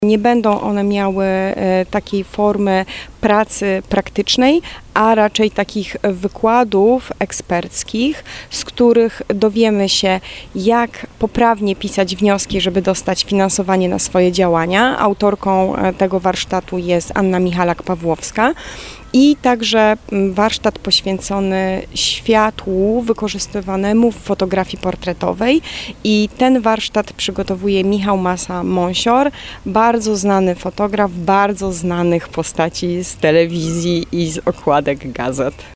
Nie będą one miały takiej formy pracy praktycznej, a raczej takich wykładów eksperckich, z których dowiemy się, jak poprawnie pisać wnioski, żeby dostać finansowanie na swoje działania. Autorką tego warsztatu jest Anna Michalak-Pawłowska. I także warsztat poświęcony światłu wykorzystywanemu w fotografii portretowej. I ten warsztat przygotowuje Michał Masa-Monsior, bardzo znany fotograf, bardzo znanych postaci z telewizji i z okładek gazet.